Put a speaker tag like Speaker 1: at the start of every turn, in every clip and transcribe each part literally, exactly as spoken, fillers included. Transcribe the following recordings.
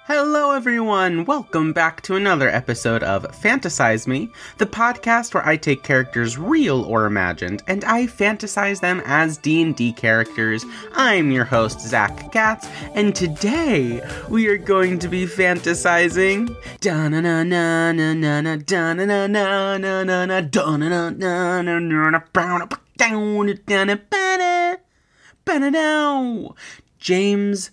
Speaker 1: Hello everyone! Welcome back to another episode of Fantasize Me, the podcast where I take characters real or imagined, and I fantasize them as D and D characters. I'm your host, Zach Katz, and today we are going to be fantasizing da-na-na-na-na-na-na da-na-na-na-na-na-na da-na-na-na-na-na-na James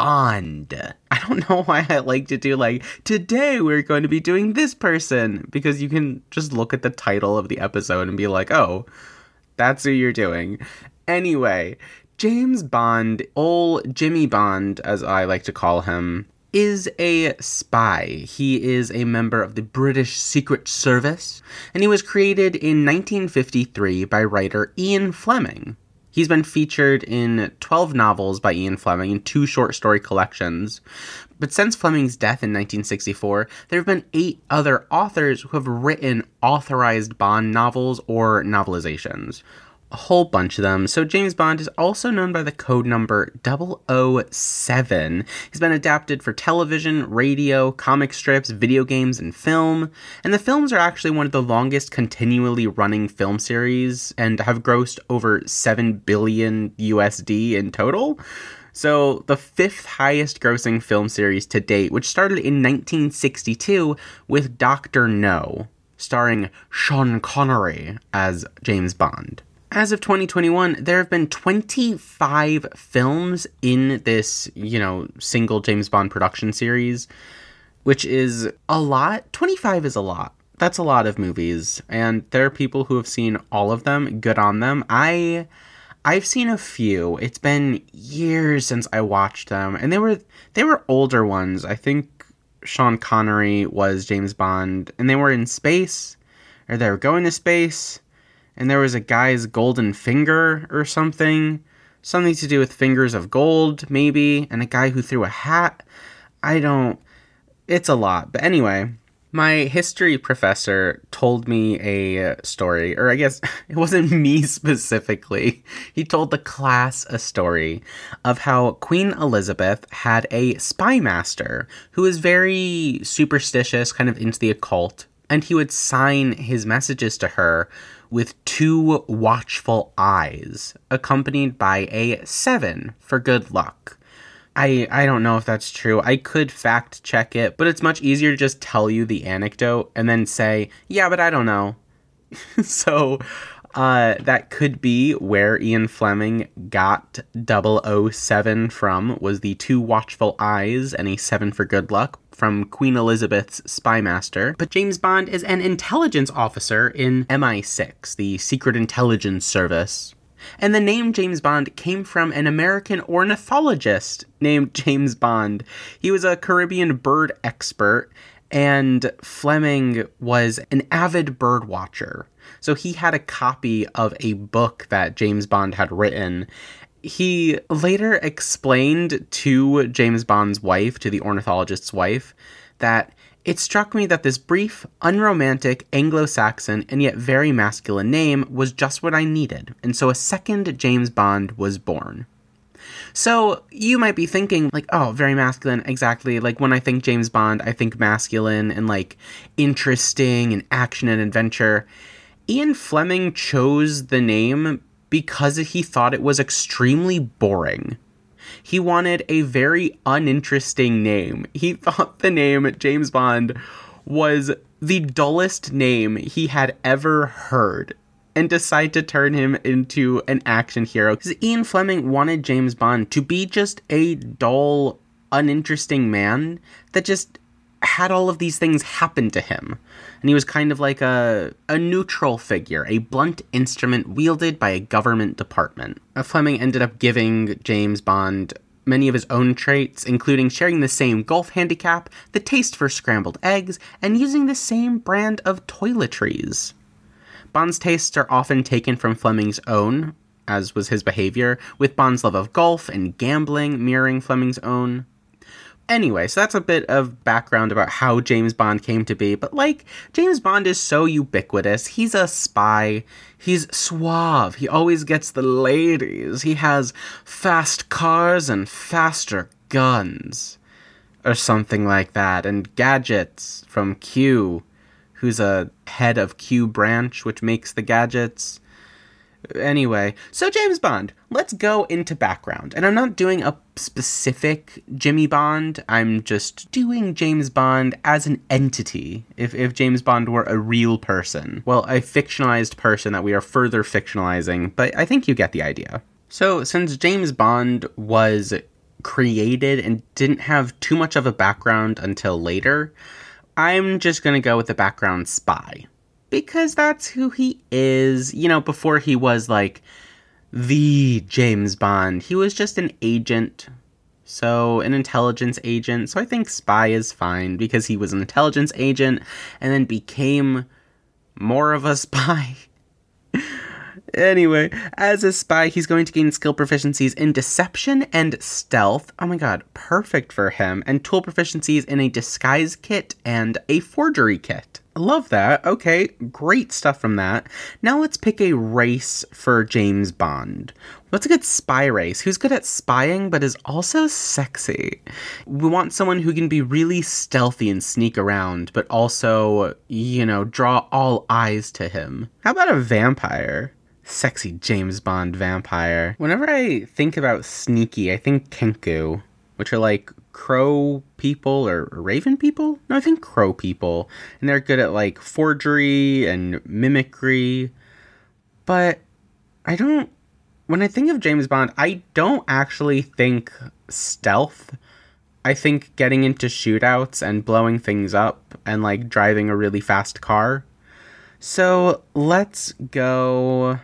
Speaker 1: Bond. I don't know why I like to do like, today we're going to be doing this person, because you can just look at the title of the episode and be like, oh, that's who you're doing. Anyway, James Bond, old Jimmy Bond, as I like to call him, is a spy. He is a member of the British Secret Service, and he was created in nineteen fifty-three by writer Ian Fleming. He's been featured in twelve novels by Ian Fleming and two short story collections. But since Fleming's death in nineteen sixty-four, there have been eight other authors who have written authorized Bond novels or novelizations. A whole bunch of them. So James Bond is also known by the code number double oh seven. He's been adapted for television, radio, comic strips, video games, and film. And the films are actually one of the longest continually running film series and have grossed over seven billion U S D in total. So the fifth highest grossing film series to date, which started in nineteen sixty-two with Doctor No, starring Sean Connery as James Bond. As of twenty twenty-one, there have been twenty-five films in this, you know, single James Bond production series, which is a lot. twenty-five is a lot. That's a lot of movies, and there are people who have seen all of them. Good on them. I, I've seen a few. It's been years since I watched them, and they were they were older ones. I think Sean Connery was James Bond, and they were in space, or they were going to space. And there was a guy's golden finger or something. Something to do with fingers of gold, maybe. And a guy who threw a hat. I don't... It's a lot. But anyway, my history professor told me a story. Or I guess it wasn't me specifically. He told the class a story of how Queen Elizabeth had a spy master who was very superstitious, kind of into the occult. And he would sign his messages to her with two watchful eyes, accompanied by a seven for good luck. I I don't know if that's true. I could fact check it, but it's much easier to just tell you the anecdote and then say, yeah, but I don't know. So uh, that could be where Ian Fleming got double oh seven from, was the two watchful eyes and a seven for good luck from Queen Elizabeth's spy master. But James Bond is an intelligence officer in M I six, the Secret Intelligence Service. And the name James Bond came from an American ornithologist named James Bond. He was a Caribbean bird expert, and Fleming was an avid bird watcher. So he had a copy of a book that James Bond had written. He later explained to James Bond's wife, to the ornithologist's wife, that it struck me that this brief, unromantic, Anglo-Saxon, and yet very masculine name was just what I needed, and so a second James Bond was born. So you might be thinking, like, oh, very masculine, exactly. Like, when I think James Bond, I think masculine and, like, interesting and action and adventure. Ian Fleming chose the name because he thought it was extremely boring. He wanted a very uninteresting name. He thought the name James Bond was the dullest name he had ever heard, and decided to turn him into an action hero. Because Ian Fleming wanted James Bond to be just a dull, uninteresting man that just had all of these things happen to him. And he was kind of like a, a neutral figure, a blunt instrument wielded by a government department. Uh, Fleming ended up giving James Bond many of his own traits, including sharing the same golf handicap, the taste for scrambled eggs, and using the same brand of toiletries. Bond's tastes are often taken from Fleming's own, as was his behavior, with Bond's love of golf and gambling mirroring Fleming's own. Anyway, so that's a bit of background about how James Bond came to be, but like, James Bond is so ubiquitous. He's a spy. He's suave. He always gets the ladies. He has fast cars and faster guns. or something like that. And Gadgets from Q, who's a head of Q branch, which makes the gadgets. Anyway, so James Bond, let's go into background. And I'm not doing a specific Jimmy Bond. I'm just doing James Bond as an entity. If, if James Bond were a real person. Well, a fictionalized person that we are further fictionalizing, but I think you get the idea. So, since James Bond was created and didn't have too much of a background until later, I'm just gonna go with the background spy. Because that's who he is. You know, before he was, like, the James Bond, he was just an agent. So, an intelligence agent. So I think spy is fine, because he was an intelligence agent and then became more of a spy. Anyway, as a spy, he's going to gain skill proficiencies in deception and stealth. Oh my god, perfect for him. And tool proficiencies in a disguise kit and a forgery kit. Love that. Okay, great stuff from that. Now let's pick a race for James Bond. What's a good spy race? Who's good at spying but is also sexy? We want someone who can be really stealthy and sneak around, but also, you know, draw all eyes to him. How about a vampire? Sexy James Bond vampire. Whenever I think about sneaky, I think Kenku, which are like crow people or raven people? No, I think crow people. And they're good at like forgery and mimicry. But I don't, when I think of James Bond, I don't actually think stealth. I think getting into shootouts and blowing things up and like driving a really fast car. So let's go.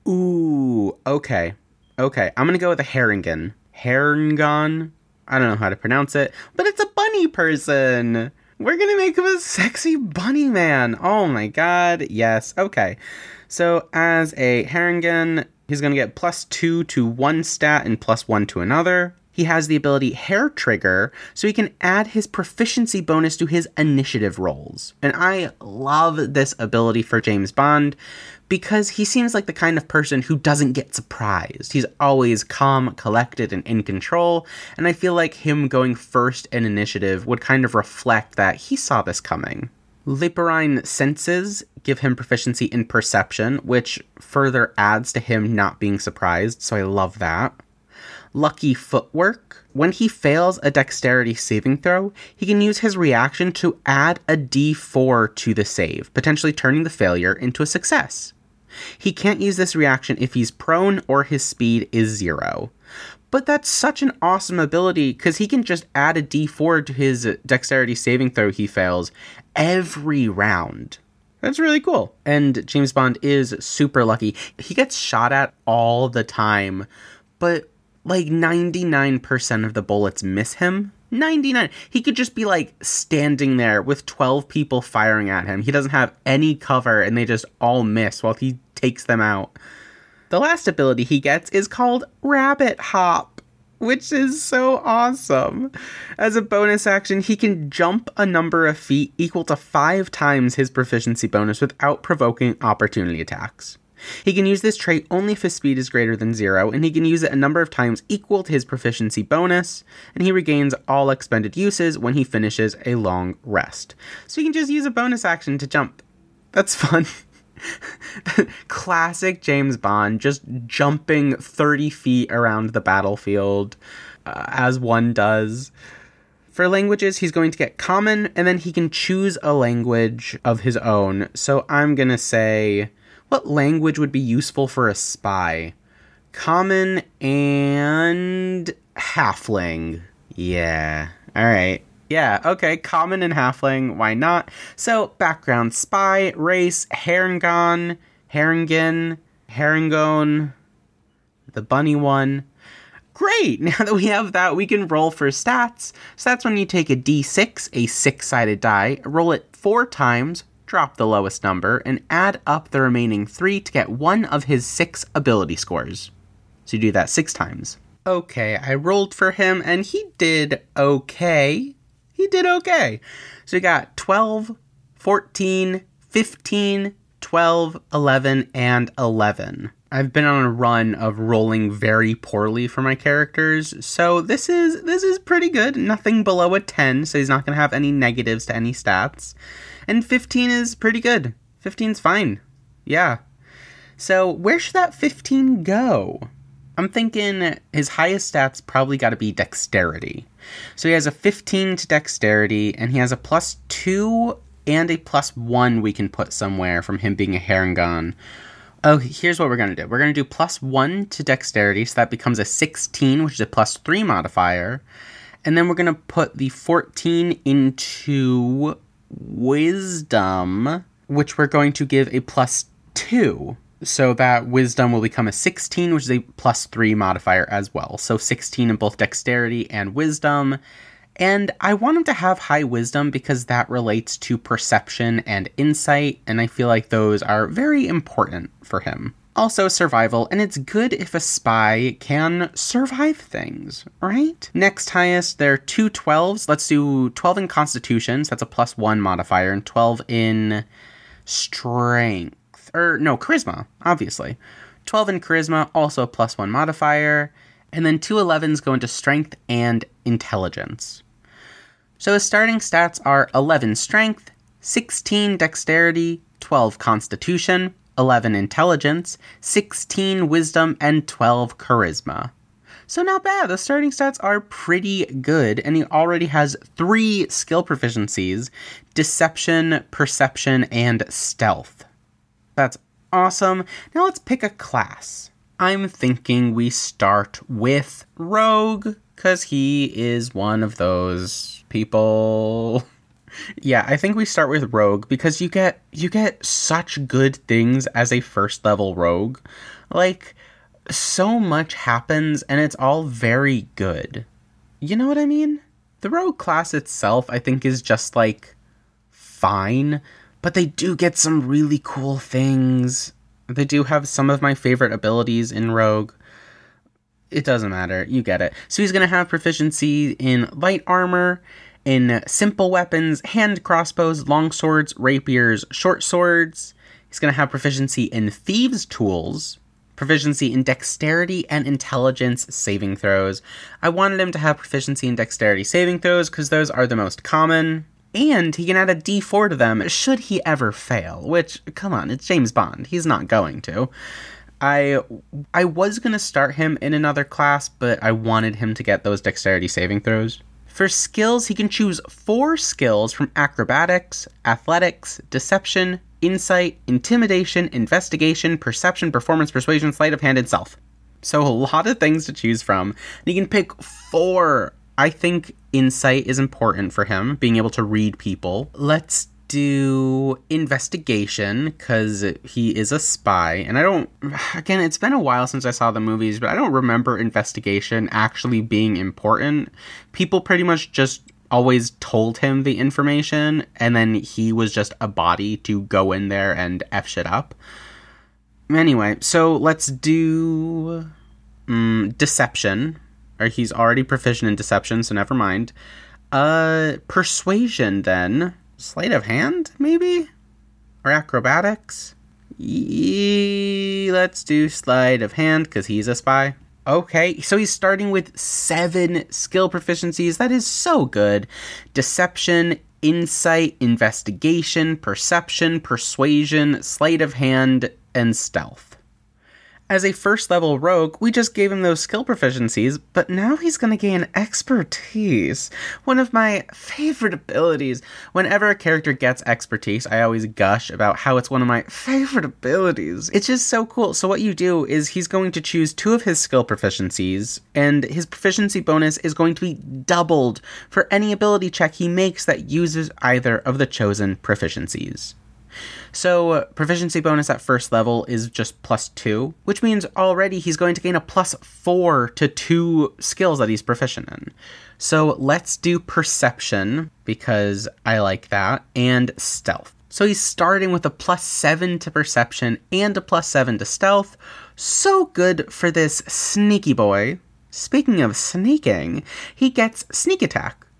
Speaker 1: Ooh, okay. Okay, I'm gonna go with a Harengon. Harengon? I don't know how to pronounce it, but it's a bunny person! We're gonna make him a sexy bunny man! Oh my god, yes, okay. So, as a Harengon, he's gonna get plus two to one stat and plus one to another. He has the ability Hair Trigger, so he can add his proficiency bonus to his initiative rolls. And I love this ability for James Bond, because he seems like the kind of person who doesn't get surprised. He's always calm, collected, and in control, and I feel like him going first in initiative would kind of reflect that he saw this coming. Leporine Senses give him proficiency in Perception, which further adds to him not being surprised, so I love that. Lucky Footwork. When he fails a dexterity saving throw, he can use his reaction to add a d four to the save, potentially turning the failure into a success. He can't use this reaction if he's prone or his speed is zero. But that's such an awesome ability, because he can just add a d four to his dexterity saving throw he fails every round. That's really cool. And James Bond is super lucky. He gets shot at all the time, but like ninety-nine percent of the bullets miss him. ninety-nine. He could just be like standing there with twelve people firing at him. He doesn't have any cover and they just all miss while he takes them out. The last ability he gets is called Rabbit Hop, which is so awesome. As a bonus action, he can jump a number of feet equal to five times his proficiency bonus without provoking opportunity attacks. He can use this trait only if his speed is greater than zero, and he can use it a number of times equal to his proficiency bonus, and he regains all expended uses when he finishes a long rest. So he can just use a bonus action to jump. That's fun. Classic James Bond, just jumping thirty feet around the battlefield, uh, as one does. For languages, he's going to get Common, and then he can choose a language of his own. So I'm going to say, what language would be useful for a spy? Common and Halfling. Yeah. All right. Yeah, okay. Common and Halfling. Why not? So, background. Spy, race, Harengon, Harengon, Harengon, the bunny one. Great! Now that we have that, we can roll for stats. So that's when you take a d six, a six-sided die, roll it four times, drop the lowest number, and add up the remaining three to get one of his six ability scores. So you do that six times. Okay, I rolled for him, and he did okay. He did okay. So we got twelve, fourteen, fifteen, twelve, eleven, and eleven. I've been on a run of rolling very poorly for my characters, so this is this is pretty good. Nothing below a ten, so he's not going to have any negatives to any stats. And fifteen is pretty good. fifteen's fine. Yeah. So where should that fifteen go? I'm thinking his highest stats probably got to be dexterity. So he has a fifteen to dexterity, and he has a plus two and a plus one we can put somewhere from him being a Harengon. Oh, here's what we're going to do. We're going to do plus one to dexterity, so that becomes a sixteen, which is a plus three modifier. And then we're going to put the fourteen into wisdom, which we're going to give a plus two. So that wisdom will become a sixteen, which is a plus three modifier as well. So sixteen in both dexterity and wisdom. And I want him to have high wisdom because that relates to perception and insight, and I feel like those are very important for him. Also survival, and it's good if a spy can survive things, right? Next highest, there are two twelves. Let's do twelve in constitution, so that's a plus one modifier, and twelve in strength. Or, no, charisma, obviously. twelve in charisma, also a plus one modifier. And then two elevens go into strength and intelligence. So his starting stats are eleven strength, sixteen dexterity, twelve constitution, eleven intelligence, sixteen wisdom, and twelve charisma. So not bad, the starting stats are pretty good, and he already has three skill proficiencies: deception, perception, and stealth. That's awesome. Now let's pick a class. I'm thinking we start with Rogue, because he is one of those people. Yeah, I think we start with Rogue, because you get you get such good things as a first level Rogue. Like, so much happens, and it's all very good. You know what I mean? The Rogue class itself, I think, is just, like, fine, but they do get some really cool things. They do have some of my favorite abilities in Rogue. It doesn't matter. You get it. So he's going to have proficiency in light armor, in simple weapons, hand crossbows, long swords, rapiers, short swords. He's going to have proficiency in thieves' tools, proficiency in dexterity and intelligence saving throws. I wanted him to have proficiency in dexterity saving throws because those are the most common. And he can add a D four to them should he ever fail, which, come on, it's James Bond. He's not going to. I I was going to start him in another class, but I wanted him to get those dexterity saving throws. For skills, he can choose four skills from acrobatics, athletics, deception, insight, intimidation, investigation, perception, performance, persuasion, sleight of hand, and stealth. So a lot of things to choose from. And he can pick four. I think insight is important for him, being able to read people. Let's do investigation, because he is a spy. And I don't, again, it's been a while since I saw the movies, but I don't remember investigation actually being important. People pretty much just always told him the information, and then he was just a body to go in there and F shit up. Anyway, so let's do um, deception. Or he's already proficient in deception, so never mind. Uh, persuasion, then. Sleight of hand, maybe? Or acrobatics? Yee, let's do sleight of hand, because he's a spy. Okay, so he's starting with seven skill proficiencies. That is so good. Deception, insight, investigation, perception, persuasion, sleight of hand, and stealth. As a first-level rogue, we just gave him those skill proficiencies, but now he's going to gain expertise. One of my favorite abilities. Whenever a character gets expertise, I always gush about how it's one of my favorite abilities. It's just so cool. So what you do is he's going to choose two of his skill proficiencies, and his proficiency bonus is going to be doubled for any ability check he makes that uses either of the chosen proficiencies. So, uh, proficiency bonus at first level is just plus two, which means already he's going to gain a plus four to two skills that he's proficient in. So, let's do perception, because I like that, and stealth. So, he's starting with a plus seven to perception and a plus seven to stealth. So good for this sneaky boy. Speaking of sneaking, he gets sneak attack.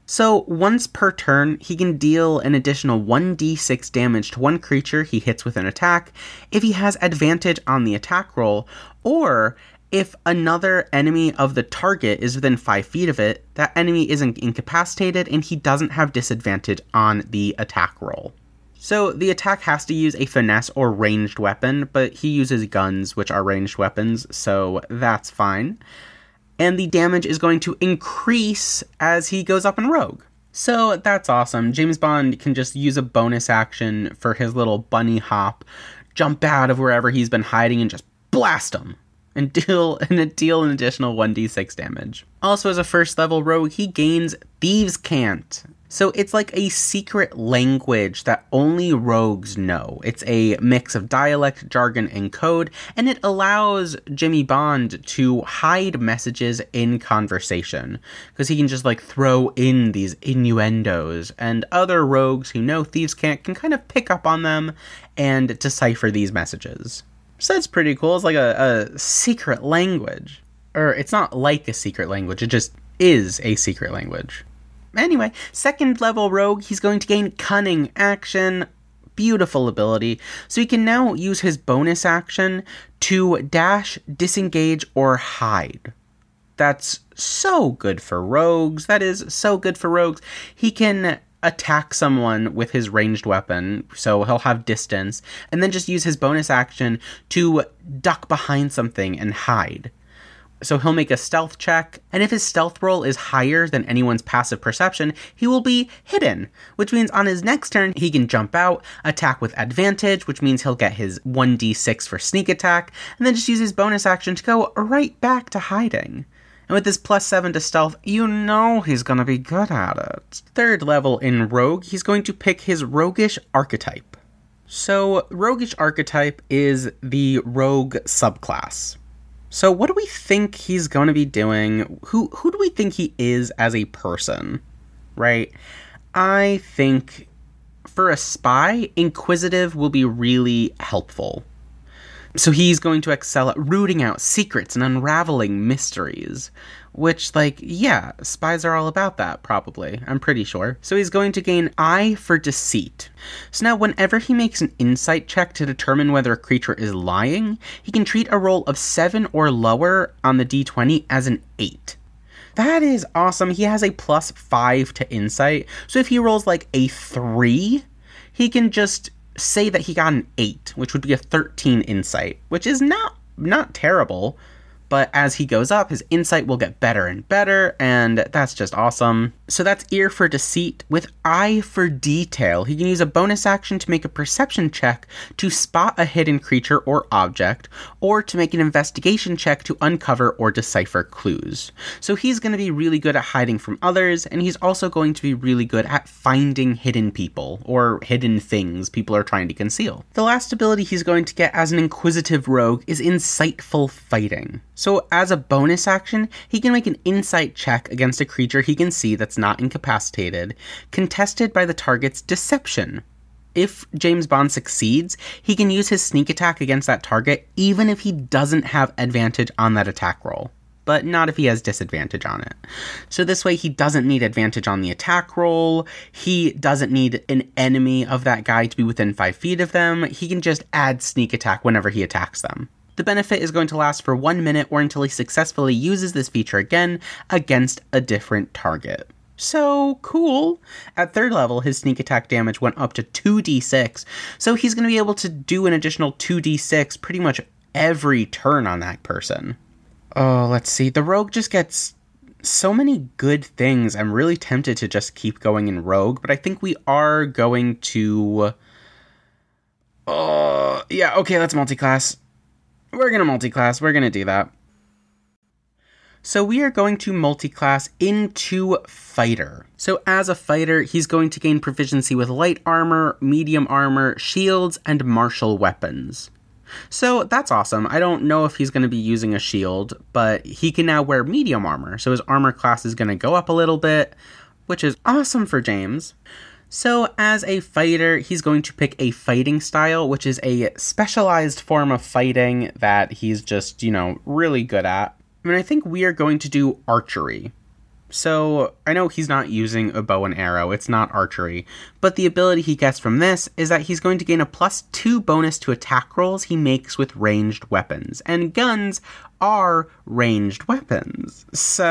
Speaker 1: So once per turn, he can deal an additional one d six damage to one creature he hits with an attack if he has advantage on the attack roll, or if another enemy of the target is within five feet of it, that enemy isn't incapacitated and he doesn't have disadvantage on the attack roll. So the attack has to use a finesse or ranged weapon, but he uses guns, which are ranged weapons, so that's fine. And the damage is going to increase as he goes up in Rogue. So that's awesome. James Bond can just use a bonus action for his little bunny hop, jump out of wherever he's been hiding and just blast him. And deal, and deal an additional one d six damage. Also, as a first level rogue, he gains Thieves' Cant. So it's like a secret language that only rogues know. It's a mix of dialect, jargon, and code, and it allows Jimmy Bond to hide messages in conversation, because he can just like throw in these innuendos, and other rogues who know Thieves' Cant can kind of pick up on them and decipher these messages. So that's pretty cool. It's like a, a secret language. Or it's not like a secret language, it just is a secret language. Anyway, second level rogue, he's going to gain Cunning Action. Beautiful ability. So he can now use his bonus action to dash, disengage, or hide. That's so good for rogues. That is so good for rogues. He can attack someone with his ranged weapon, so he'll have distance, and then just use his bonus action to duck behind something and hide. So he'll make a stealth check, and if his stealth roll is higher than anyone's passive perception, he will be hidden, which means on his next turn, he can jump out, attack with advantage, which means he'll get his one d six for sneak attack, and then just use his bonus action to go right back to hiding. And with this plus seven to stealth, you know he's going to be good at it. Third level in Rogue, he's going to pick his Roguish archetype. So, Roguish archetype is the Rogue subclass. So what do we think he's going to be doing? Who who do we think he is as a person, right? I think for a spy, Inquisitive will be really helpful. So he's going to excel at rooting out secrets and unraveling mysteries, which, like, yeah, spies are all about that, probably. I'm pretty sure. So he's going to gain Eye for Deceit. So now whenever he makes an insight check to determine whether a creature is lying, he can treat a roll of seven or lower on the d twenty as an eight. That is awesome. He has a plus five to insight, so if he rolls like a three, he can just say that he got an eight, which would be a thirteen insight, which is not not terrible, but as he goes up, his insight will get better and better, and that's just awesome. So that's Ear for Deceit. With Eye for Detail, he can use a bonus action to make a perception check to spot a hidden creature or object, or to make an investigation check to uncover or decipher clues. So he's going to be really good at hiding from others, and he's also going to be really good at finding hidden people, or hidden things people are trying to conceal. The last ability he's going to get as an Inquisitive rogue is Insightful Fighting. So as a bonus action, he can make an insight check against a creature he can see that's not incapacitated, contested by the target's deception. If James Bond succeeds, he can use his sneak attack against that target even if he doesn't have advantage on that attack roll, but not if he has disadvantage on it. So this way he doesn't need advantage on the attack roll, he doesn't need an enemy of that guy to be within five feet of them, he can just add sneak attack whenever he attacks them. The benefit is going to last for one minute or until he successfully uses this feature again against a different target. So cool. At third level, his sneak attack damage went up to two d six, so he's going to be able to do an additional two d six pretty much every turn on that person. Oh, let's see. The rogue just gets so many good things. I'm really tempted to just keep going in rogue, but I think we are going to... Oh, yeah, okay, let's multi-class. We're going to multi-class. We're going to do that. So we are going to multi-class into Fighter. So as a fighter, he's going to gain proficiency with light armor, medium armor, shields, and martial weapons. So that's awesome. I don't know if he's going to be using a shield, but he can now wear medium armor. So his armor class is going to go up a little bit, which is awesome for James. So as a fighter, he's going to pick a fighting style, which is a specialized form of fighting that he's just, you know, really good at. I mean, I think we are going to do archery. So I know he's not using a bow and arrow, it's not archery, but the ability he gets from this is that he's going to gain a plus two bonus to attack rolls he makes with ranged weapons, and guns are ranged weapons.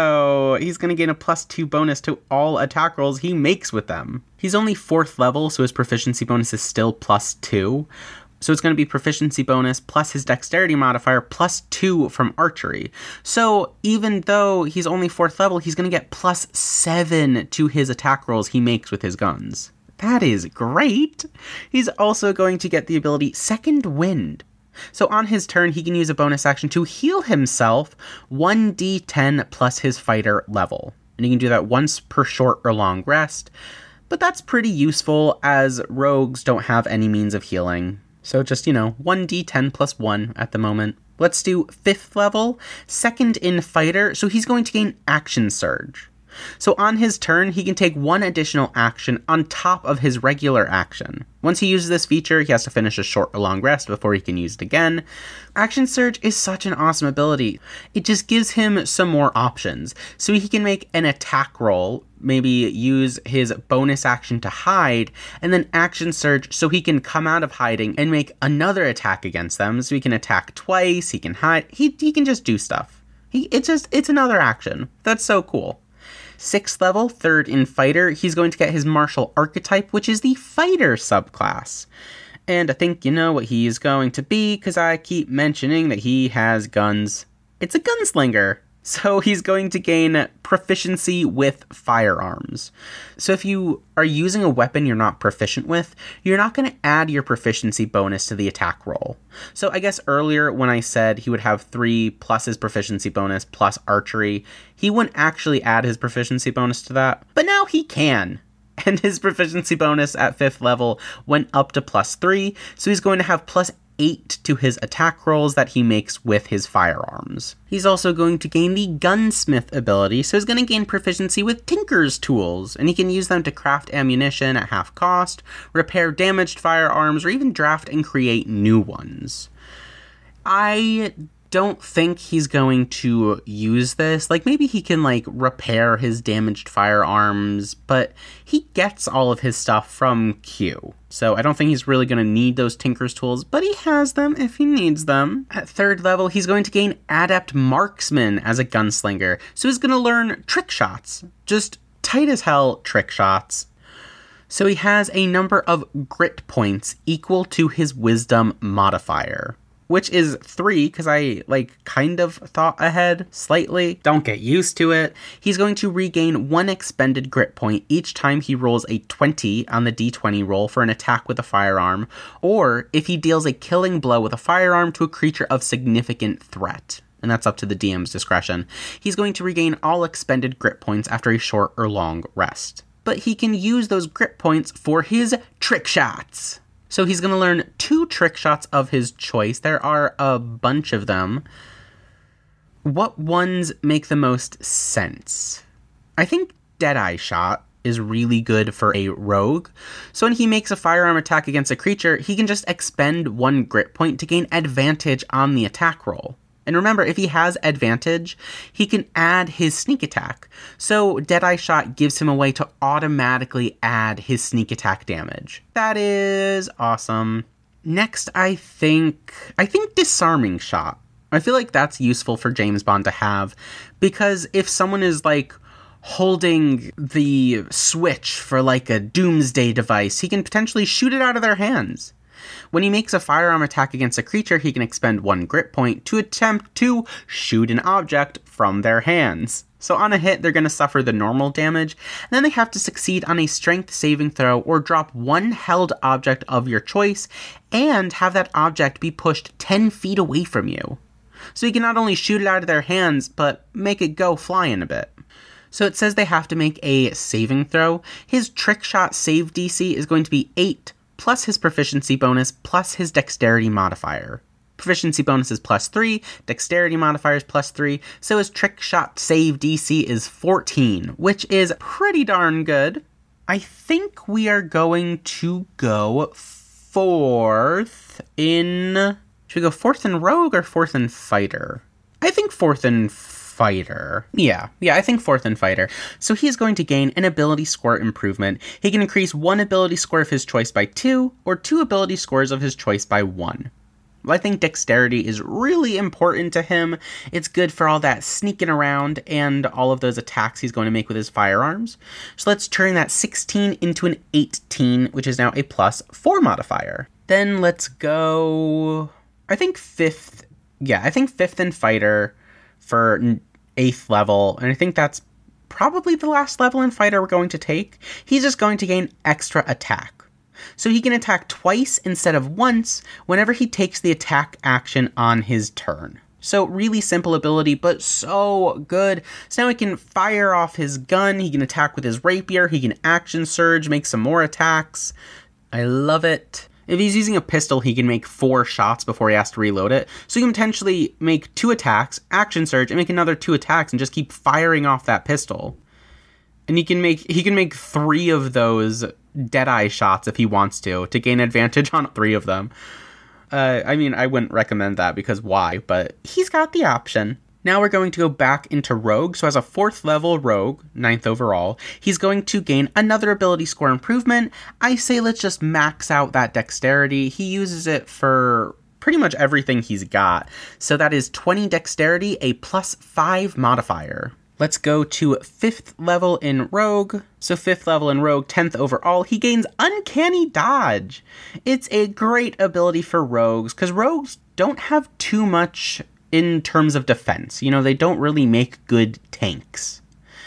Speaker 1: So he's going to gain a plus two bonus to all attack rolls he makes with them. He's only fourth level, so his proficiency bonus is still plus two. So it's going to be proficiency bonus plus his dexterity modifier plus two from archery. So even though he's only fourth level, he's going to get plus seven to his attack rolls he makes with his guns. That is great. He's also going to get the ability Second Wind. So on his turn, he can use a bonus action to heal himself one d ten plus his fighter level. And he can do that once per short or long rest. But that's pretty useful as rogues don't have any means of healing. So just, you know, one d ten plus one at the moment. Let's do fifth level, second in fighter, so he's going to gain Action Surge. So on his turn, he can take one additional action on top of his regular action. Once he uses this feature, he has to finish a short or long rest before he can use it again. Action Surge is such an awesome ability. It just gives him some more options. So he can make an attack roll, maybe use his bonus action to hide, and then Action Surge so he can come out of hiding and make another attack against them. So he can attack twice, he can hide, he, he can just do stuff. He, it's just, it's another action. That's so cool. Sixth level, third in fighter, he's going to get his martial archetype, which is the fighter subclass. And I think you know what he is going to be, because I keep mentioning that he has guns. It's a gunslinger. So he's going to gain proficiency with firearms. So if you are using a weapon you're not proficient with, you're not going to add your proficiency bonus to the attack roll. So I guess earlier when I said he would have three plus his proficiency bonus plus archery, he wouldn't actually add his proficiency bonus to that. But now he can. And his proficiency bonus at fifth level went up to plus three, so he's going to have plus eight to his attack rolls that he makes with his firearms. He's also going to gain the gunsmith ability, so he's going to gain proficiency with Tinker's tools, and he can use them to craft ammunition at half cost, repair damaged firearms, or even draft and create new ones. I don't think he's going to use this. Like, maybe he can, like, repair his damaged firearms, but he gets all of his stuff from Q. So I don't think he's really going to need those Tinker's tools, but he has them if he needs them. At third level, he's going to gain Adept Marksman as a gunslinger. So he's going to learn trick shots. Just tight as hell trick shots. So he has a number of grit points equal to his wisdom modifier, which is three, because I, like, kind of thought ahead slightly. Don't get used to it. He's going to regain one expended grit point each time he rolls a twenty on the d twenty roll for an attack with a firearm, or if he deals a killing blow with a firearm to a creature of significant threat. And that's up to the D M's discretion. He's going to regain all expended grit points after a short or long rest. But he can use those grit points for his trick shots. So he's going to learn two trick shots of his choice. There are a bunch of them. What ones make the most sense? I think Deadeye Shot is really good for a rogue. So when he makes a firearm attack against a creature, he can just expend one grit point to gain advantage on the attack roll. And remember, if he has advantage, he can add his sneak attack. So Deadeye Shot gives him a way to automatically add his sneak attack damage. That is awesome. Next, I think, I think Disarming Shot. I feel like that's useful for James Bond to have, because if someone is like holding the switch for like a doomsday device, he can potentially shoot it out of their hands. When he makes a firearm attack against a creature, he can expend one grit point to attempt to shoot an object from their hands. So on a hit, they're going to suffer the normal damage, and then they have to succeed on a strength saving throw or drop one held object of your choice and have that object be pushed ten feet away from you. So you can not only shoot it out of their hands, but make it go flying a bit. So it says they have to make a saving throw. His trick shot save D C is going to be eight, plus his proficiency bonus, plus his dexterity modifier. Proficiency bonus is plus three, dexterity modifier is plus three, so his trick shot save D C is fourteen, which is pretty darn good. I think we are going to go fourth in... Should we go fourth in rogue or fourth in fighter? I think fourth in fighter. Yeah, yeah, I think fourth in fighter. So he's going to gain an ability score improvement. He can increase one ability score of his choice by two, or two ability scores of his choice by one. I think dexterity is really important to him. It's good for all that sneaking around and all of those attacks he's going to make with his firearms. So let's turn that sixteen into an eighteen, which is now a plus four modifier. Then let's go, I think fifth, yeah, I think fifth in fighter for eighth level. And I think that's probably the last level in fighter we're going to take. He's just going to gain extra attack. So he can attack twice instead of once whenever he takes the attack action on his turn. So really simple ability, but so good. So now he can fire off his gun, he can attack with his rapier, he can action surge, make some more attacks. I love it. If he's using a pistol, he can make four shots before he has to reload it. So he can potentially make two attacks, action surge, and make another two attacks and just keep firing off that pistol. And he can make he can make three of those Deadeye shots if he wants to, to gain advantage on three of them. Uh, I mean, I wouldn't recommend that because why, but he's got the option. Now we're going to go back into Rogue. So as a fourth level Rogue, ninth overall, he's going to gain another ability score improvement. I say let's just max out that dexterity. He uses it for pretty much everything he's got. So that is twenty dexterity, a plus five modifier. Let's go to fifth level in Rogue. So fifth level in Rogue, tenth overall, he gains Uncanny Dodge. It's a great ability for Rogues, because Rogues don't have too much in terms of defense. You know, they don't really make good tanks.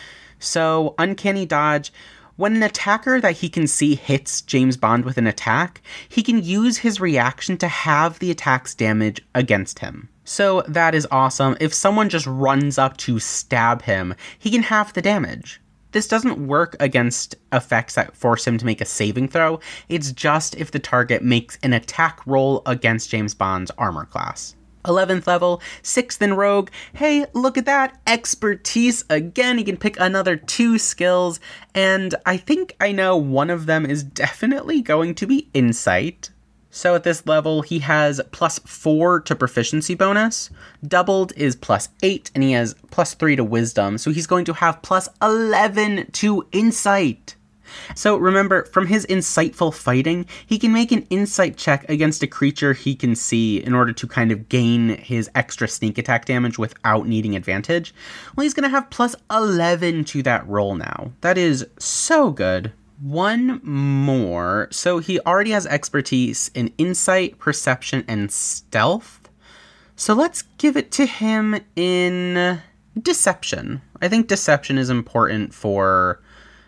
Speaker 1: So Uncanny Dodge, when an attacker that he can see hits James Bond with an attack, he can use his reaction to have the attack's damage against him. So that is awesome. If someone just runs up to stab him, he can half the damage. This doesn't work against effects that force him to make a saving throw. It's just if the target makes an attack roll against James Bond's armor class. eleventh level, sixth in Rogue. Hey, look at that. Expertise again. He can pick another two skills. And I think I know one of them is definitely going to be Insight. So at this level, he has plus four to proficiency bonus. Doubled is plus eight, and he has plus three to wisdom. So he's going to have plus eleven to insight. So remember, from his insightful fighting, he can make an insight check against a creature he can see in order to kind of gain his extra sneak attack damage without needing advantage. Well, he's going to have plus eleven to that roll now. That is so good. One more. So he already has expertise in insight, perception, and stealth. So let's give it to him in deception. I think deception is important for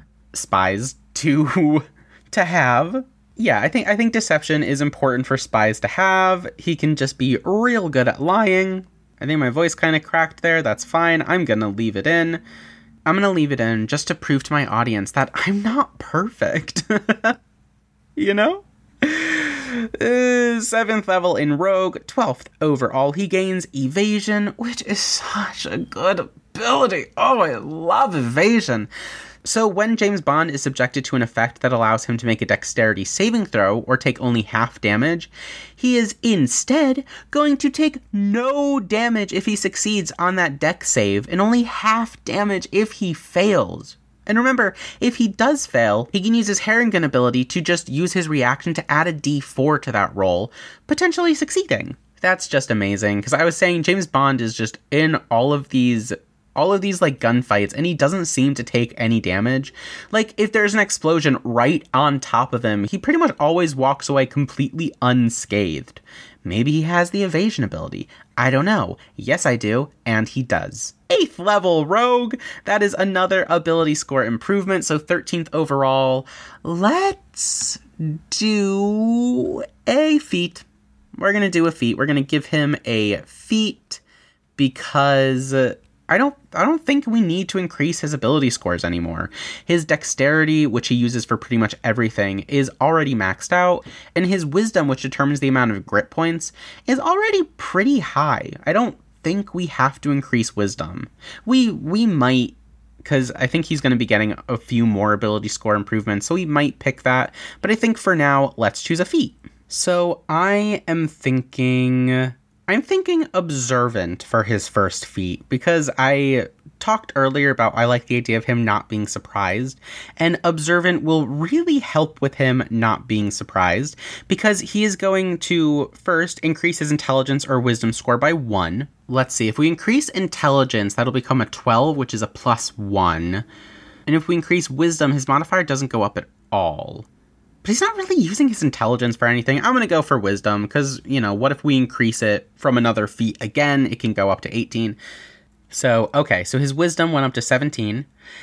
Speaker 1: spies to to have. Yeah, I think I think deception is important for spies to have. He can just be real good at lying. I think my voice kind of cracked there. That's fine. I'm going to leave it in. I'm going to leave it in just to prove to my audience that I'm not perfect. You know? Uh, seventh level in Rogue, twelfth overall. He gains Evasion, which is such a good ability. Oh, I love Evasion. So when James Bond is subjected to an effect that allows him to make a dexterity saving throw or take only half damage, he is instead going to take no damage if he succeeds on that dex save and only half damage if he fails. And remember, if he does fail, he can use his Harengon ability to just use his reaction to add a d four to that roll, potentially succeeding. That's just amazing, because I was saying James Bond is just in all of these all of these like gunfights, and he doesn't seem to take any damage. Like, if there's an explosion right on top of him, he pretty much always walks away completely unscathed. Maybe he has the evasion ability. I don't know. Yes, I do, and he does. Eighth level Rogue. That is another ability score improvement, so thirteenth overall. Let's do a feat. We're gonna do a feat. We're gonna give him a feat because I don't I don't think we need to increase his ability scores anymore. His dexterity, which he uses for pretty much everything, is already maxed out, and his wisdom, which determines the amount of grit points, is already pretty high. I don't think we have to increase wisdom. We we might, because I think he's going to be getting a few more ability score improvements, so we might pick that. But I think for now, let's choose a feat. So I am thinking I'm thinking observant for his first feat, because I talked earlier about I like the idea of him not being surprised, and observant will really help with him not being surprised, because he is going to first increase his intelligence or wisdom score by one. Let's see, if we increase intelligence, that'll become a twelve, which is a plus one. And if we increase wisdom, his modifier doesn't go up at all. But he's not really using his intelligence for anything. I'm going to go for wisdom, because, you know, what if we increase it from another feat again? It can go up to eighteen. So, okay, so his wisdom went up to seventeen.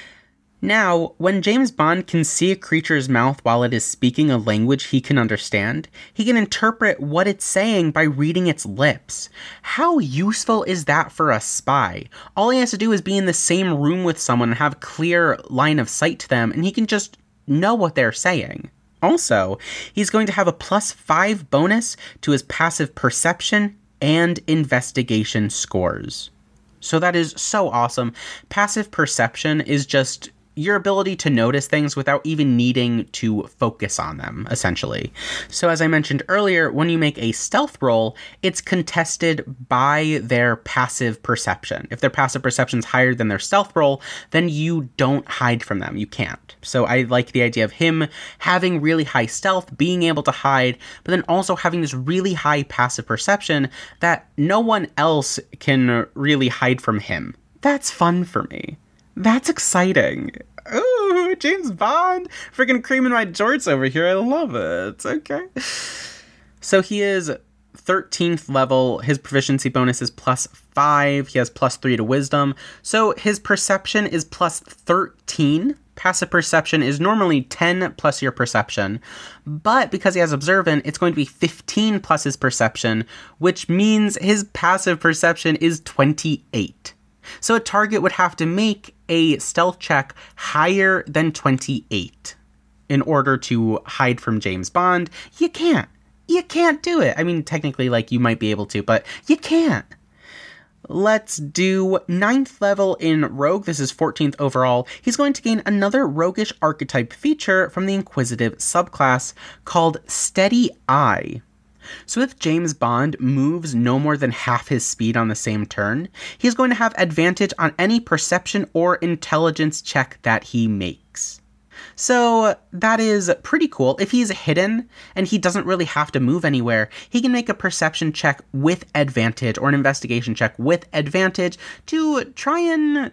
Speaker 1: Now, when James Bond can see a creature's mouth while it is speaking a language he can understand, he can interpret what it's saying by reading its lips. How useful is that for a spy? All he has to do is be in the same room with someone and have clear line of sight to them, and he can just know what they're saying. Also, he's going to have a plus five bonus to his passive perception and investigation scores. So that is so awesome. Passive perception is just your ability to notice things without even needing to focus on them, essentially. So as I mentioned earlier, when you make a stealth roll, it's contested by their passive perception. If their passive perception is higher than their stealth roll, then you don't hide from them. You can't. So I like the idea of him having really high stealth, being able to hide, but then also having this really high passive perception that no one else can really hide from him. That's fun for me. That's exciting. Ooh, James Bond. Freaking cream in my jorts over here. I love it. Okay. So he is thirteenth level. His proficiency bonus is plus five. He has plus three to wisdom. So his perception is plus thirteen. Passive perception is normally ten plus your perception. But because he has observant, it's going to be fifteen plus his perception, which means his passive perception is twenty-eight. So a target would have to make a stealth check higher than twenty-eight in order to hide from James Bond. You can't. You can't do it. I mean, technically, like, you might be able to, but you can't. Let's do ninth level in Rogue. This is fourteenth overall. He's going to gain another roguish archetype feature from the Inquisitive subclass called Steady Eye. So if James Bond moves no more than half his speed on the same turn, he's going to have advantage on any perception or intelligence check that he makes. So that is pretty cool. If he's hidden and he doesn't really have to move anywhere, he can make a perception check with advantage or an investigation check with advantage to try and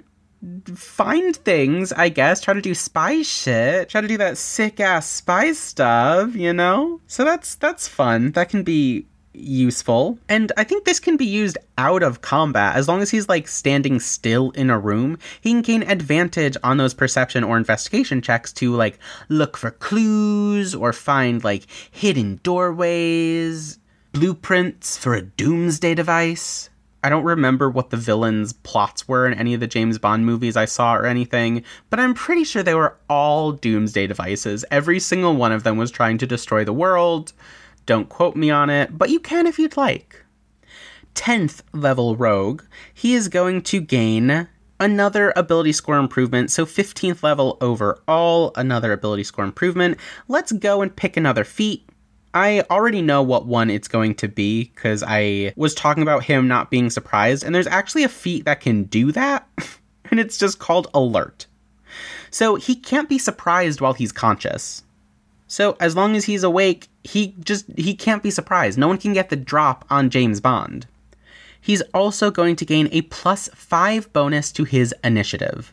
Speaker 1: find things, I guess. Try to do spy shit. Try to do that sick-ass spy stuff, you know? So that's that's fun. That can be useful. And I think this can be used out of combat. As long as he's, like, standing still in a room, he can gain advantage on those perception or investigation checks to, like, look for clues or find, like, hidden doorways, blueprints for a doomsday device. I don't remember what the villains' plots were in any of the James Bond movies I saw or anything, but I'm pretty sure they were all doomsday devices. Every single one of them was trying to destroy the world. Don't quote me on it, but you can if you'd like. tenth level Rogue, he is going to gain another ability score improvement, so fifteenth level overall, another ability score improvement. Let's go and pick another feat. I already know what one it's going to be, because I was talking about him not being surprised, and there's actually a feat that can do that, and it's just called Alert. So he can't be surprised while he's conscious. So as long as he's awake, he just, he can't be surprised. No one can get the drop on James Bond. He's also going to gain a plus five bonus to his initiative.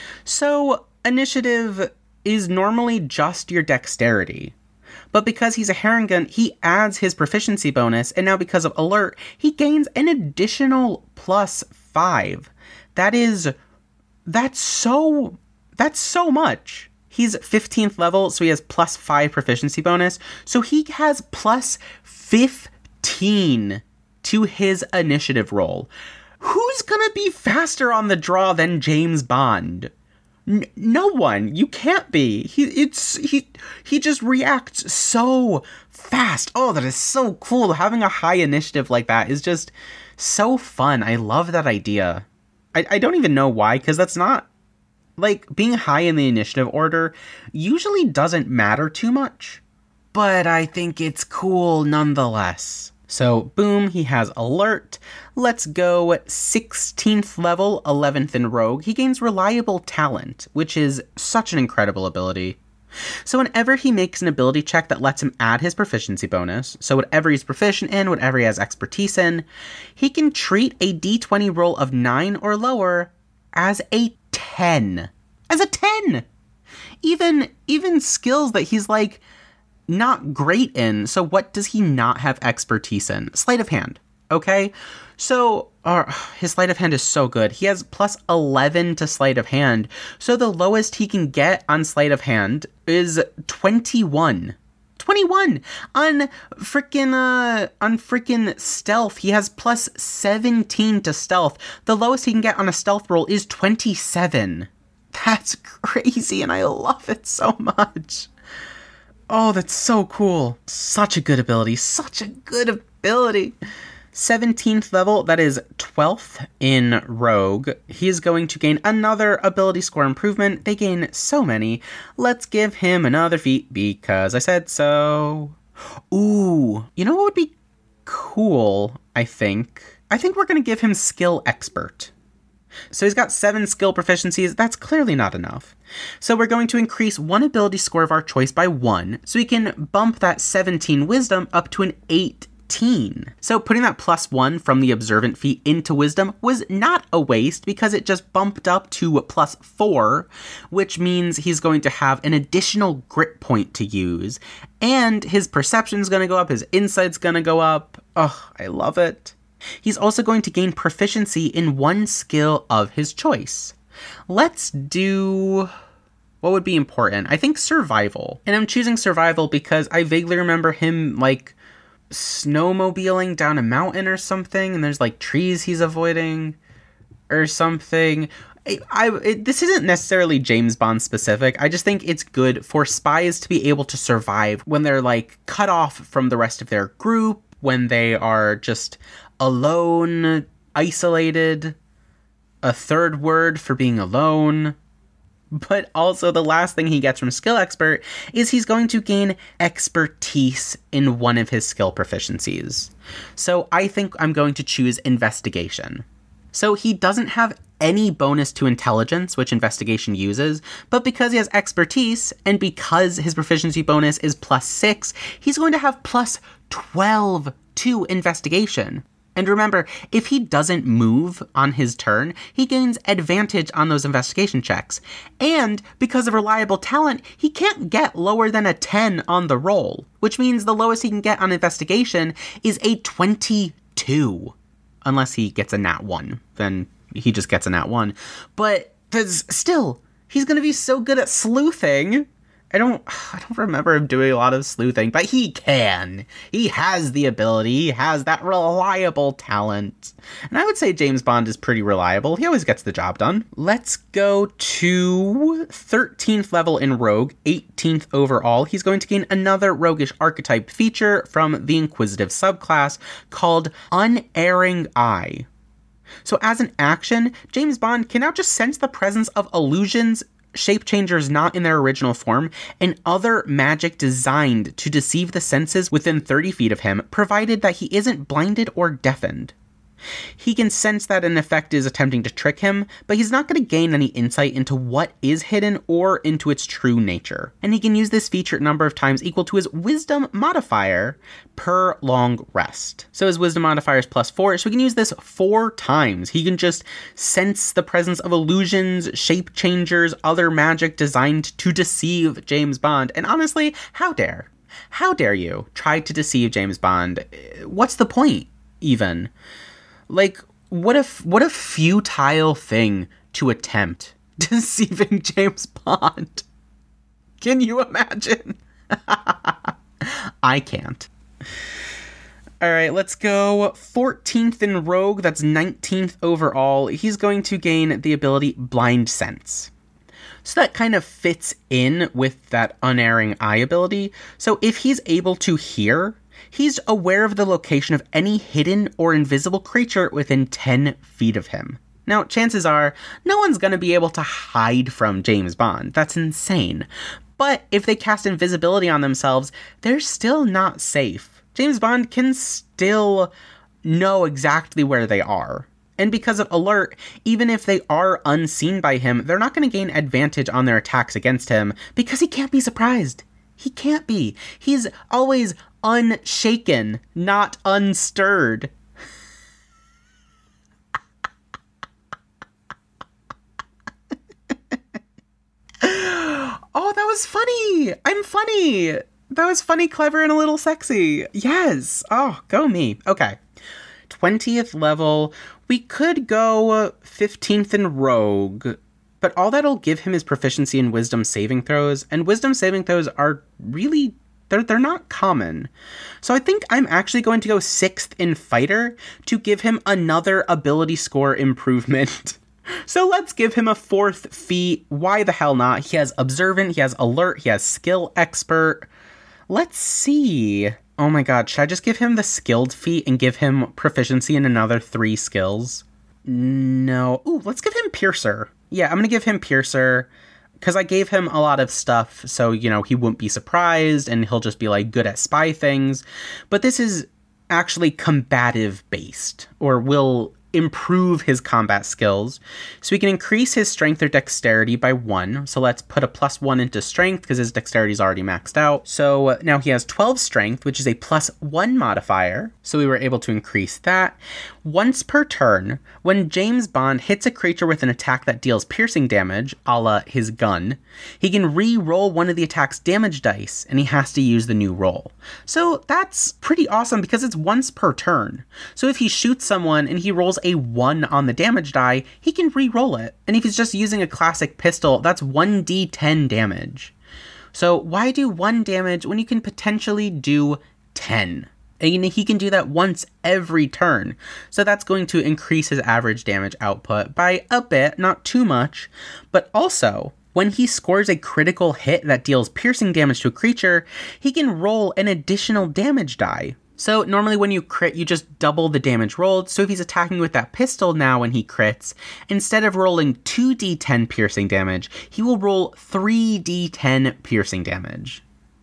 Speaker 1: So initiative is normally just your dexterity. But because he's a Harengon, he adds his proficiency bonus, and now because of Alert, he gains an additional plus five. That is, that's so, that's so much. He's fifteenth level, so he has plus five proficiency bonus, so he has plus fifteen to his initiative roll. Who's gonna be faster on the draw than James Bond? N- no one. You can't be. He it's he he just reacts so fast. Oh, that is so cool. Having a high initiative like that is just so fun. I love that idea. I, I don't even know why, because that's not, like, being high in the initiative order usually doesn't matter too much. But I think it's cool nonetheless. So, boom, he has Alert. Let's go sixteenth level, eleventh in Rogue. He gains Reliable Talent, which is such an incredible ability. So whenever he makes an ability check that lets him add his proficiency bonus, so whatever he's proficient in, whatever he has expertise in, he can treat a d twenty roll of nine or lower as a ten. As a ten! Even, even skills that he's, like, not great in. So what does he not have expertise in? Sleight of hand. Okay? So, uh, his sleight of hand is so good. He has plus eleven to sleight of hand. So the lowest he can get on sleight of hand is twenty-one. twenty-one! On frickin', uh, on frickin' stealth, he has plus seventeen to stealth. The lowest he can get on a stealth roll is twenty-seven. That's crazy, and I love it so much. Oh, that's so cool. Such a good ability. Such a good ability. seventeenth level, that is twelfth in Rogue. He is going to gain another ability score improvement. They gain so many. Let's give him another feat because I said so. Ooh, you know what would be cool, I think? I think we're going to give him Skill Expert. So he's got seven skill proficiencies. That's clearly not enough. So we're going to increase one ability score of our choice by one, so we can bump that seventeen wisdom up to an eighteen. So putting that plus one from the observant feat into wisdom was not a waste because it just bumped up to plus four, which means he's going to have an additional grit point to use, and his perception's going to go up, his insight's going to go up. Oh, I love it. He's also going to gain proficiency in one skill of his choice. Let's do... what would be important? I think survival. And I'm choosing survival because I vaguely remember him, like, snowmobiling down a mountain or something, and there's, like, trees he's avoiding or something. I, I it, this isn't necessarily James Bond specific. I just think it's good for spies to be able to survive when they're, like, cut off from the rest of their group, when they are just alone, isolated, a third word for being alone. But also the last thing he gets from Skill Expert is he's going to gain expertise in one of his skill proficiencies. So I think I'm going to choose Investigation. So he doesn't have any bonus to Intelligence, which Investigation uses, but because he has expertise, and because his proficiency bonus is plus six, he's going to have plus twelve to Investigation. And remember, if he doesn't move on his turn, he gains advantage on those investigation checks. And because of Reliable Talent, he can't get lower than a ten on the roll, which means the lowest he can get on investigation is a twenty-two. Unless he gets a nat one, then he just gets a nat one. But there's still, he's going to be so good at sleuthing. I don't I don't remember him doing a lot of sleuthing, but he can. He has the ability. He has that reliable talent. And I would say James Bond is pretty reliable. He always gets the job done. Let's go to thirteenth level in Rogue, eighteenth overall. He's going to gain another roguish archetype feature from the Inquisitive subclass called Unerring Eye. So as an action, James Bond can now just sense the presence of illusions, shape changers not in their original form, and other magic designed to deceive the senses within thirty feet of him, provided that he isn't blinded or deafened. He can sense that an effect is attempting to trick him, but he's not going to gain any insight into what is hidden or into its true nature. And he can use this feature a number of times equal to his wisdom modifier per long rest. So his wisdom modifier is plus four, so he can use this four times. He can just sense the presence of illusions, shape changers, other magic designed to deceive James Bond. And honestly, how dare? How dare you try to deceive James Bond? What's the point, even? Like, what a, what a futile thing to attempt deceiving James Bond. Can you imagine? I can't. All right, let's go fourteenth in Rogue. That's nineteenth overall. He's going to gain the ability Blind Sense. So that kind of fits in with that Unerring Eye ability. So if he's able to hear, he's aware of the location of any hidden or invisible creature within ten feet of him. Now, chances are, no one's going to be able to hide from James Bond. That's insane. But if they cast invisibility on themselves, they're still not safe. James Bond can still know exactly where they are. And because of Alert, even if they are unseen by him, they're not going to gain advantage on their attacks against him because he can't be surprised. He can't be. He's always unshaken, not unstirred. Oh, that was funny. I'm funny. That was funny, clever, and a little sexy. Yes. Oh, go me. Okay. twentieth level. We could go fifteenth in Rogue, but all that'll give him is proficiency in Wisdom saving throws, and Wisdom saving throws are really, they're, they're not common. So I think I'm actually going to go sixth in Fighter to give him another ability score improvement. So let's give him a fourth feat. Why the hell not? He has Observant, he has Alert, he has Skill Expert. Let's see. Oh my god, should I just give him the skilled feat and give him proficiency in another three skills? No. Ooh, let's give him Piercer. Yeah, I'm gonna give him Piercer, because I gave him a lot of stuff, so, you know, he won't be surprised, and he'll just be, like, good at spy things. But this is actually combative-based, or will improve his combat skills. So we can increase his strength or dexterity by one. So let's put a plus one into strength because his dexterity is already maxed out. So now he has twelve strength, which is a plus one modifier. So we were able to increase that. Once per turn, when James Bond hits a creature with an attack that deals piercing damage, a la his gun, he can re-roll one of the attack's damage dice, and he has to use the new roll. So that's pretty awesome because it's once per turn. So if he shoots someone and he rolls a one on the damage die, he can re-roll it. And if he's just using a classic pistol, that's one d ten damage. So why do one damage when you can potentially do ten? And he can do that once every turn. So that's going to increase his average damage output by a bit, not too much. But also, when he scores a critical hit that deals piercing damage to a creature, he can roll an additional damage die. So normally when you crit, you just double the damage rolled. So if he's attacking with that pistol now when he crits, instead of rolling two d ten piercing damage, he will roll three d ten piercing damage.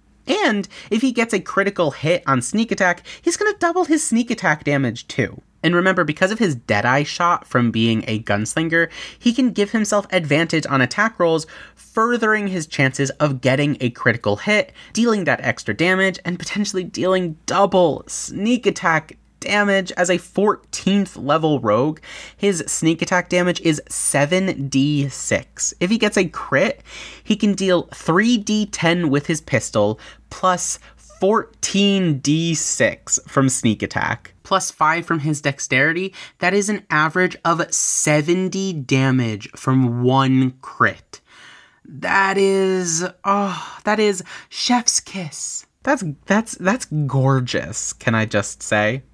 Speaker 1: And if he gets a critical hit on sneak attack, he's going to double his sneak attack damage too. And remember, because of his Deadeye shot from being a gunslinger, he can give himself advantage on attack rolls, furthering his chances of getting a critical hit, dealing that extra damage, and potentially dealing double sneak attack damage. As a fourteenth level rogue, his sneak attack damage is seven d six. If he gets a crit, he can deal three d ten with his pistol, plus fourteen d six from sneak attack, plus five from his dexterity. That is an average of seventy damage from one crit. That is, oh, that is chef's kiss. That's, that's, that's gorgeous, can I just say?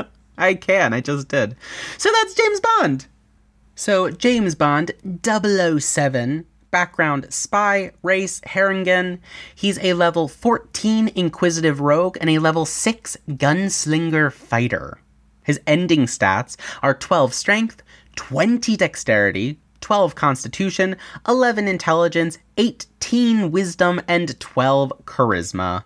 Speaker 1: I can, I just did. So that's James Bond. So James Bond, double oh seven, background spy, race Haringen. He's a level fourteen inquisitive rogue and a level six gunslinger fighter. His ending stats are twelve strength, twenty dexterity, twelve constitution, eleven intelligence, eighteen wisdom, and twelve charisma.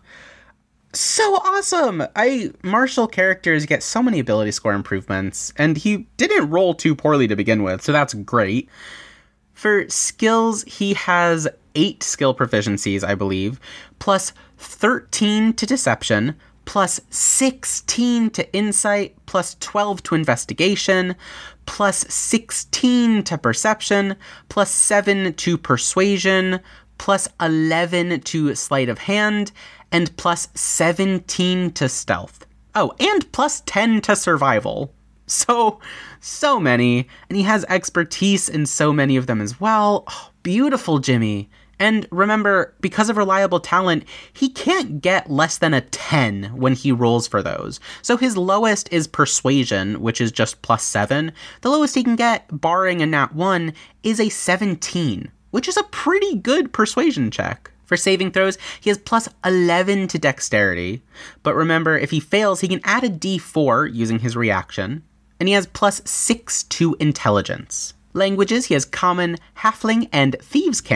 Speaker 1: So awesome! I martial characters get so many ability score improvements, and he didn't roll too poorly to begin with, so that's great. For skills, he has eight skill proficiencies, I believe, plus thirteen to deception, plus sixteen to insight, plus twelve to investigation, plus sixteen to perception, plus seven to persuasion, plus eleven to sleight of hand, and plus seventeen to stealth. Oh, and plus ten to survival. So, so many. And he has expertise in so many of them as well. Oh, beautiful Jimmy. And remember, because of reliable talent, he can't get less than a ten when he rolls for those. So his lowest is persuasion, which is just plus seven. The lowest he can get, barring a nat one, is a seventeen, which is a pretty good persuasion check. For saving throws, he has plus eleven to dexterity. But remember, if he fails, he can add a d four using his reaction. And he has plus six to intelligence. Languages, he has Common, Halfling, and Thieves' Cant.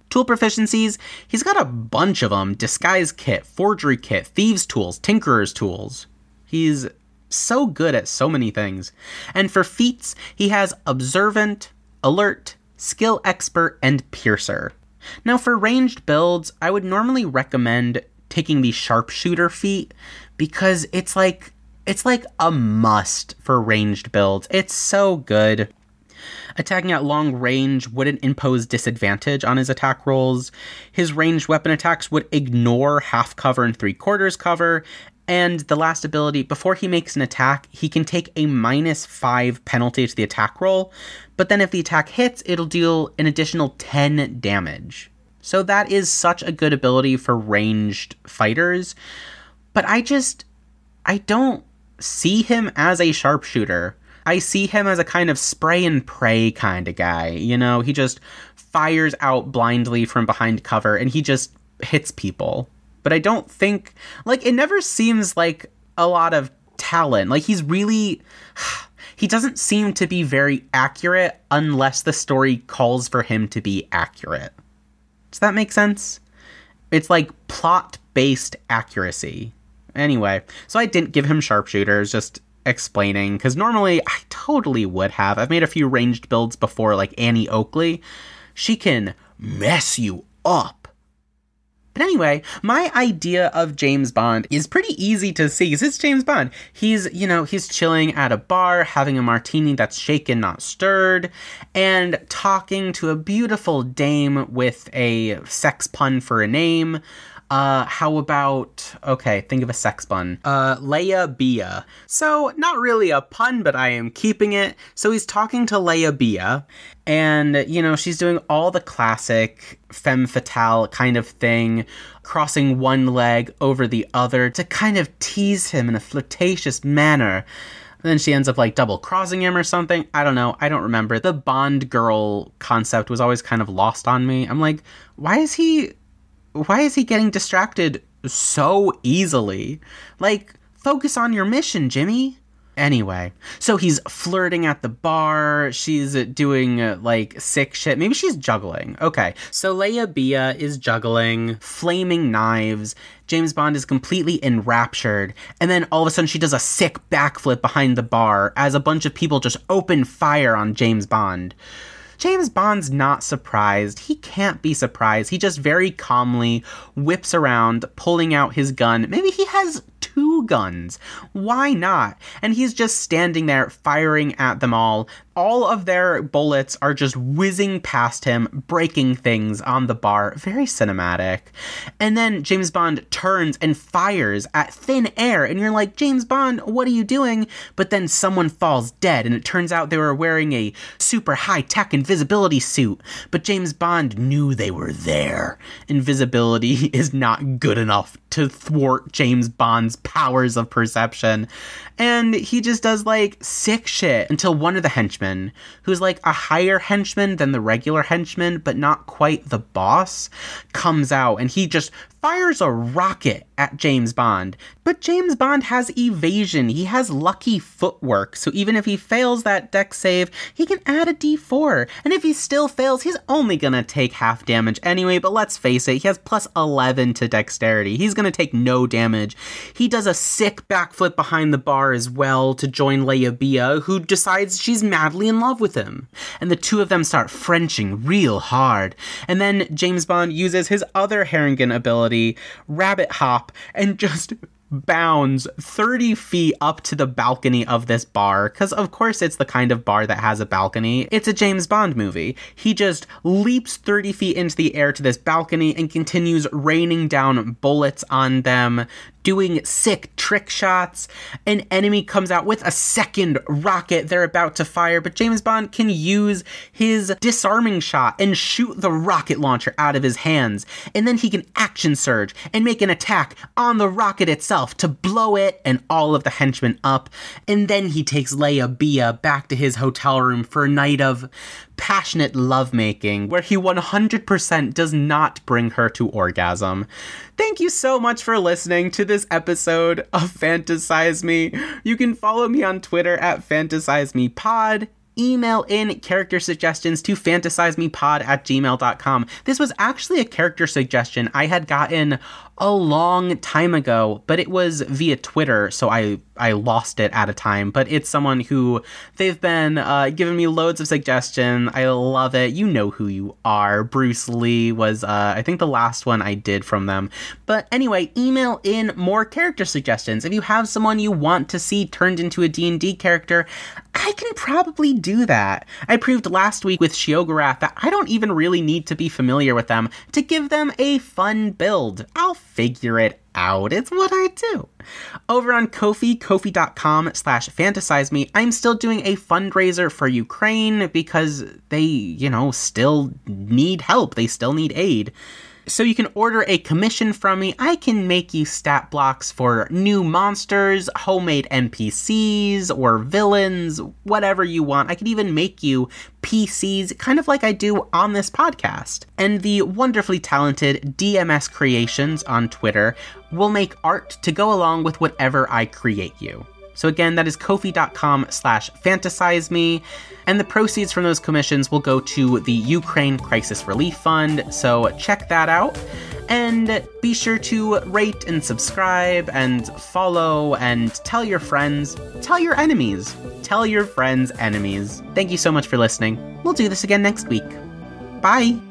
Speaker 1: Tool proficiencies, he's got a bunch of them. Disguise kit, forgery kit, thieves tools, tinkerer's tools. He's so good at so many things. And for feats, he has observant, alert, skill expert, and piercer. Now for ranged builds, I would normally recommend taking the sharpshooter feat because it's like it's like a must for ranged builds. It's so good. Attacking at long range wouldn't impose disadvantage on his attack rolls. His ranged weapon attacks would ignore half cover and three quarters cover. And the last ability, before he makes an attack, he can take a minus five penalty to the attack roll. But then if the attack hits, it'll deal an additional ten damage. So that is such a good ability for ranged fighters. But I just, I don't see him as a sharpshooter. I see him as a kind of spray and pray kind of guy. You know, he just fires out blindly from behind cover and he just hits people. But I don't think, like, it never seems like a lot of talent. Like, he's really, he doesn't seem to be very accurate unless the story calls for him to be accurate. Does that make sense? It's like plot-based accuracy. Anyway, so I didn't give him sharpshooters, just explaining, because normally I totally would have. I've made a few ranged builds before, like Annie Oakley. She can mess you up. But anyway, my idea of James Bond is pretty easy to see, because it's James Bond. He's, you know, he's chilling at a bar, having a martini that's shaken, not stirred, and talking to a beautiful dame with a sex pun for a name. Uh, how about, okay, think of a sex pun. Uh, Leia Bia. So, not really a pun, but I am keeping it. So he's talking to Leia Bia, and, you know, she's doing all the classic femme fatale kind of thing, crossing one leg over the other to kind of tease him in a flirtatious manner. And then she ends up, like, double-crossing him or something. I don't know. I don't remember. The Bond girl concept was always kind of lost on me. I'm like, why is he... Why is he getting distracted so easily? Like, focus on your mission, Jimmy. Anyway, so he's flirting at the bar. She's doing, uh, like, sick shit. Maybe she's juggling. Okay, so Leia Bia is juggling, flaming knives. James Bond is completely enraptured. And then all of a sudden she does a sick backflip behind the bar as a bunch of people just open fire on James Bond. James Bond's not surprised. He can't be surprised. He just very calmly whips around, pulling out his gun. Maybe he has two guns. Why not? And he's just standing there firing at them all. All of their bullets are just whizzing past him, breaking things on the bar. Very cinematic. And then James Bond turns and fires at thin air. And you're like, James Bond, what are you doing? But then someone falls dead. And it turns out they were wearing a super high-tech invisibility suit. But James Bond knew they were there. Invisibility is not good enough to thwart James Bond's powers of perception. And he just does, like, sick shit until one of the henchmen, who's, like, a higher henchman than the regular henchman, but not quite the boss, comes out, and he just fires a rocket at James Bond. But James Bond has evasion. He has lucky footwork, so even if he fails that dex save, he can add a d four. And if he still fails, he's only gonna take half damage anyway, but let's face it, he has plus eleven to dexterity. He's gonna take no damage. He does a sick backflip behind the bar as well to join Leia Bia, who decides she's madly in love with him. And the two of them start Frenching real hard. And then James Bond uses his other Harrigan ability, Rabbit Hop, and just bounds thirty feet up to the balcony of this bar, because of course it's the kind of bar that has a balcony. It's a James Bond movie. He just leaps thirty feet into the air to this balcony and continues raining down bullets on them, doing sick trick shots. An enemy comes out with a second rocket they're about to fire, but James Bond can use his disarming shot and shoot the rocket launcher out of his hands. And then he can action surge and make an attack on the rocket itself to blow it and all of the henchmen up. And then he takes Leia Bia back to his hotel room for a night of passionate lovemaking, where he one hundred percent does not bring her to orgasm. Thank you so much for listening to this episode of Fantasize Me. You can follow me on Twitter at FantasizeMePod. email in character suggestions to fantasizemepod at gmail dot com. This was actually a character suggestion I had gotten a long time ago, but it was via Twitter, so I, I lost it at a time. But it's someone who, they've been uh, giving me loads of suggestion. I love it. You know who you are. Bruce Lee was, uh, I think, the last one I did from them. But anyway, email in more character suggestions. If you have someone you want to see turned into a D and D character, I can probably do that. I proved last week with Sheogorath that I don't even really need to be familiar with them to give them a fun build. I'll figure it out. It's what I do. Over on Ko-fi, ko-fi dot com slash fantasize me, I'm still doing a fundraiser for Ukraine because they, you know, still need help. They still need aid. So you can order a commission from me. I can make you stat blocks for new monsters, homemade N P Cs, or villains, whatever you want. I could even make you P Cs, kind of like I do on this podcast. And the wonderfully talented D M S Creations on Twitter will make art to go along with whatever I create you. So again, that is ko-fi dot com slash fantasize me. And the proceeds from those commissions will go to the Ukraine Crisis Relief Fund. So check that out. And be sure to rate and subscribe and follow and tell your friends, tell your enemies, tell your friends' enemies. Thank you so much for listening. We'll do this again next week. Bye.